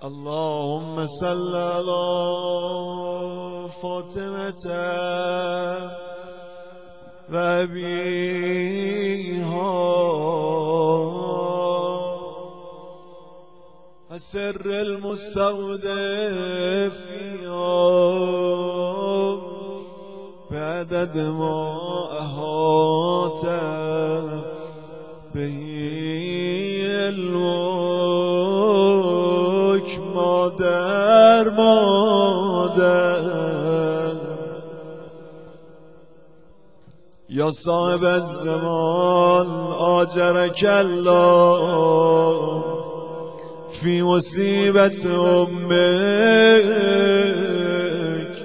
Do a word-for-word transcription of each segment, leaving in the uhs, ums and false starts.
اللهم صل على فاطمة و أبيها و سر المستودع فيها بعدد ما أحاط به الملك مادر مادر یا صاحب الزمان آجرک الله فی مصیبت امک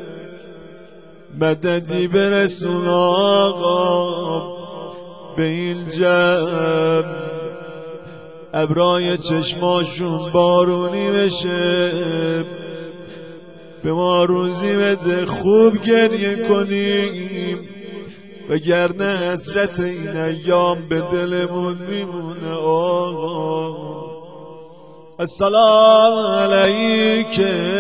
مددی برسون آقا به این جمع ابرای چشماشون بارونی بشه به ما روزی بده خوب گریه کنیم وگرنه حسرت این ایام به دلمون میمونه آقا. السلام علیک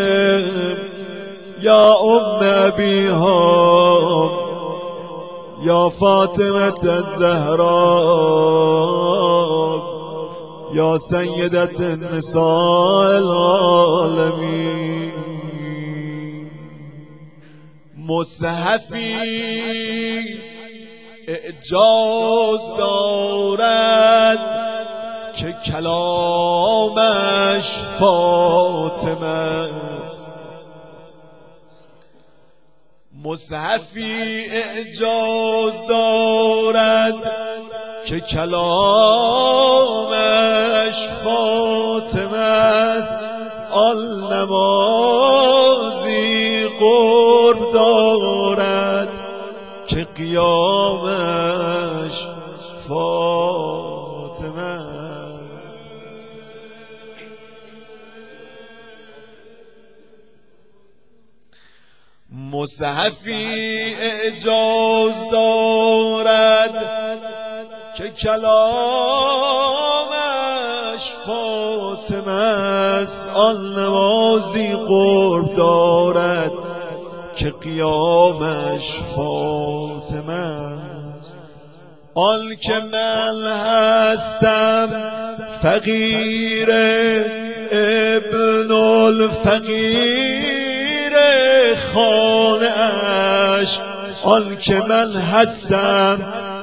یا ام ابیها یا فاطمه الزهرا یا سیدت النساء العالمین. مصحفی اعجاز دارد که کلامش فاطمه است. مصحفی اعجاز دارد که کلامش فاطمه است. آل نمازی قرب دارد که قیامش فاطمه است. مصحفی اعجاز دارد که کلامش فاطمه است. آن نمازی قرب دارد که قیامش فاطمه است. آن که من هستم فقیر ابن الفقیر خانه اش. آن که من هستم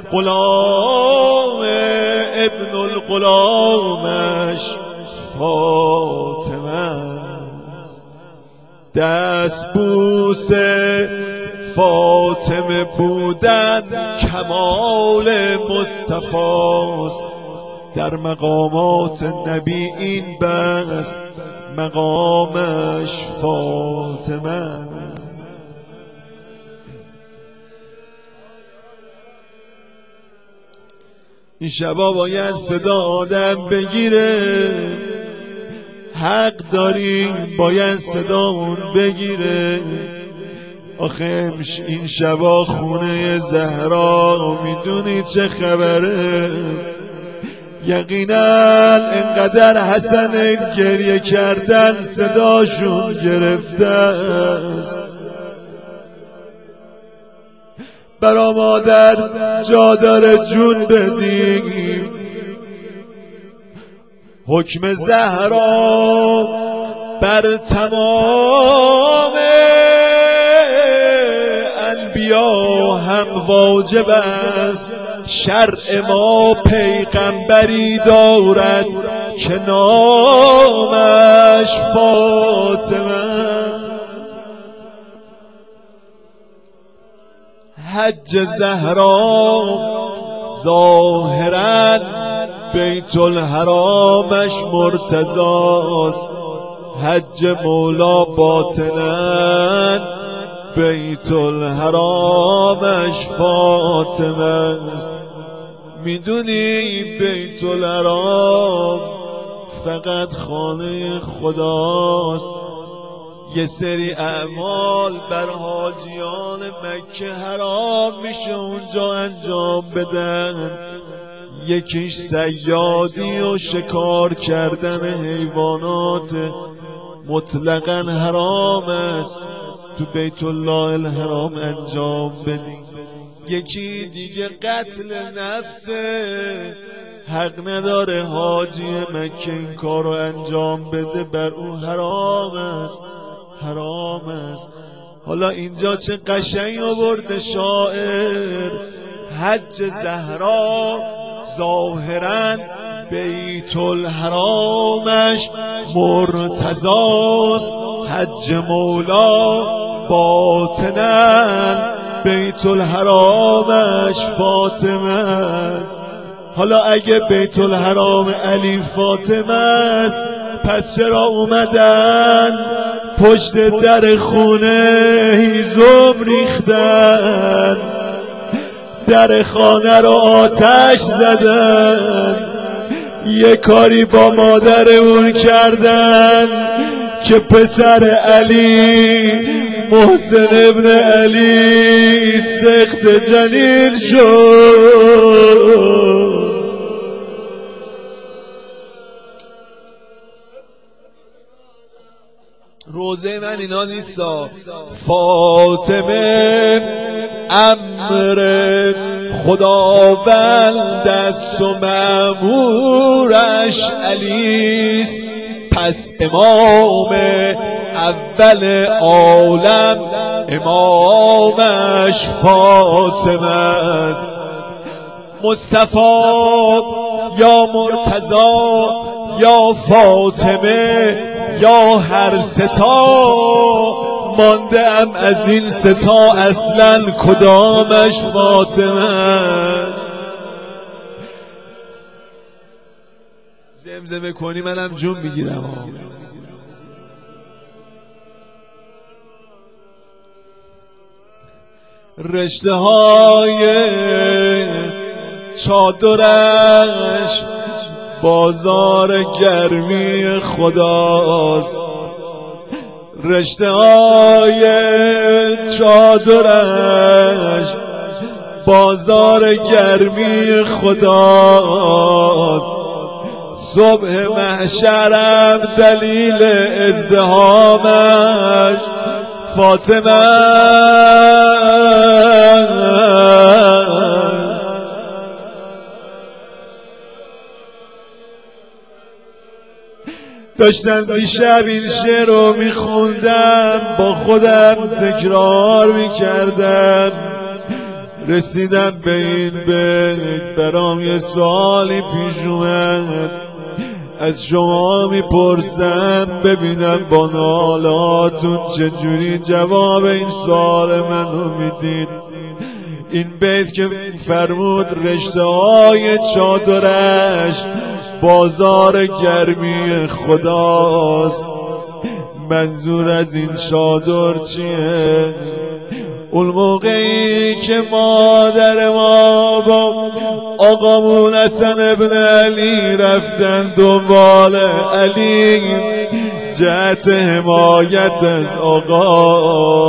غلام ابن الغلامش فاطمه است. دست بوس فاطمه بودن کمال مصطفاست. در مقامات نبی این بس مقامش فاطمه. این شبا باید صدا آدم بگیره، حق داریم باید صدا اون بگیره. آخه این شبا خونه زهرا میدونی چه خبره؟ یقینا انقدر حسن گریه کردن صداشون گرفته است. برا مادر جا داره جون بدیم. حکم زهرا بر تمام انبیا هم واجب است. شرع ما پیغمبری دارد که نامش فاطمه. حج زهرا ظاهرا بیت الحرامش مرتضاست. حج مولا باطنا بیت الحرامش فاطمه است. میدونی بیت الحرام فقط خانه خداست. یه سری اعمال بر حاجیان مکه حرام میشه اونجا انجام بدن. یکیش صیادی و شکار کردن حیوانات، مطلقاً حرام است تو بیت الله الحرام انجام بدی. یکی دیگه قتل نفسه، حق نداره حاجی مکه این کار رو انجام بده، بر اون حرام است، حرام است. حالا اینجا چه قشنگ آورده شاعر، حج زهرا ظاهراً بیت الحرامش مرتضاست، حج مولا باطناً بیت الحرامش فاطمه است. حالا اگه بیت الحرام علی فاطمه است، پس چرا اومدن پشت در خونه هیزم ریختن، در خانه رو آتش زدن، یه کاری با مادرمون کردن که پسر علی محسن ابن علی سخت جنین شد. روزه من اینا نیستا، فاطمه امر خداوند است و مأمورش علیست، پس امام اول عالم امامش فاطمه است. مصطفی یا مرتضی یا فاطمه یا هر ستا، مانده ام از این ستا اصلا کدامش فاطمه است. زمزمه کنی منم جون میگیرم. رشته های چادرش بازار گرمی خداست، رشته های چادرش بازار گرمی خداست، صبح محشرم دلیل ازدحامش فاطمه است. داشتم دیشب این شعر رو میخوندم، با خودم تکرار میکردم، رسیدم به این بیت، برام یه سوالی پیش اومد، از شما میپرسم ببینم با نالاتون چجوری جواب این سوال منو میدید. این بیت که فرمود رشته های چادرش بازار گرمی خداست، منظور از این چادر چیه؟ اون موقعی که مادر ما با آقامون حسن ابن علی رفتن دنبال علی جهت حمایت از آقا،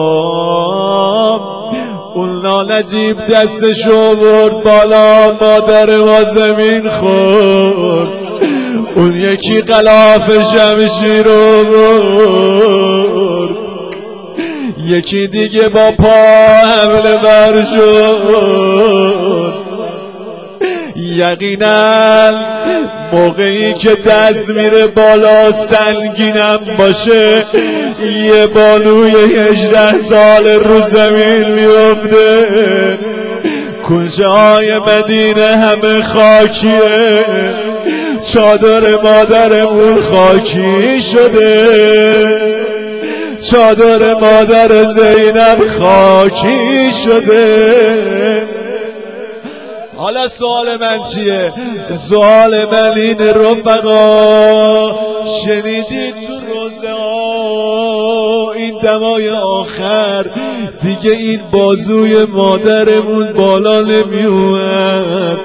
اون نانجیب دستشو برد بالا، مادر ما زمین خورد، اون یکی غلاف شمشیر رو برد، یکی دیگه با پا حمله بر شد. یقینا موقعی که دست میره بالا سنگینم باشه، یه بانوی هجده سال رو زمین میفته، کوچه های مدینه همه خاکیه، چادر مادرمون خاکی شده، چادر مادر زینب خاکی شده. حالا سوال من چیه؟ سوال من این رفقا، شنیدید تو روزه ها این دمای آخر دیگه این بازوی مادرمون بالا نمی اومد،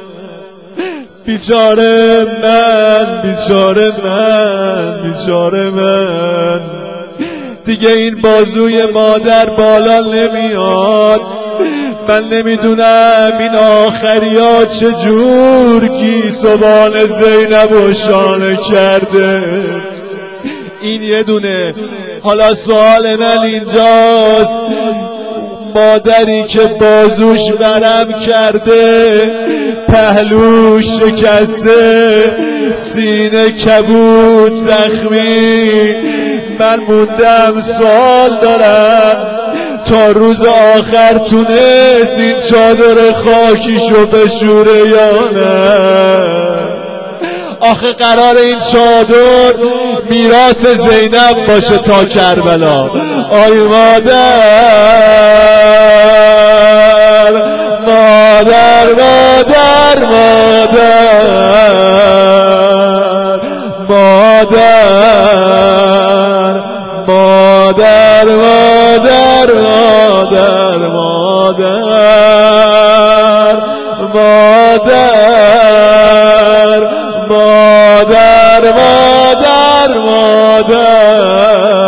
بیچاره من، بیچاره من، بیچاره من، دیگه این بازوی مادر بالا نمیاد. من نمیدونم این آخریا چجور گیسوان زینب و شانه کرده، این یه دونه. حالا سوال من اینجاست، مادری که بازوش ورم کرده، پهلوش شکسته، سینه کبود زخمی، من موندم سوال دارم تا روز آخر تونست این چادر خاکیشو بشوره یا نه؟ آخه قرار این چادر میراث زینب باشه تا کربلا. آی مادر مادر مادر مادر مادر مادر مادر مادر مادر مادر مادر مادر مادر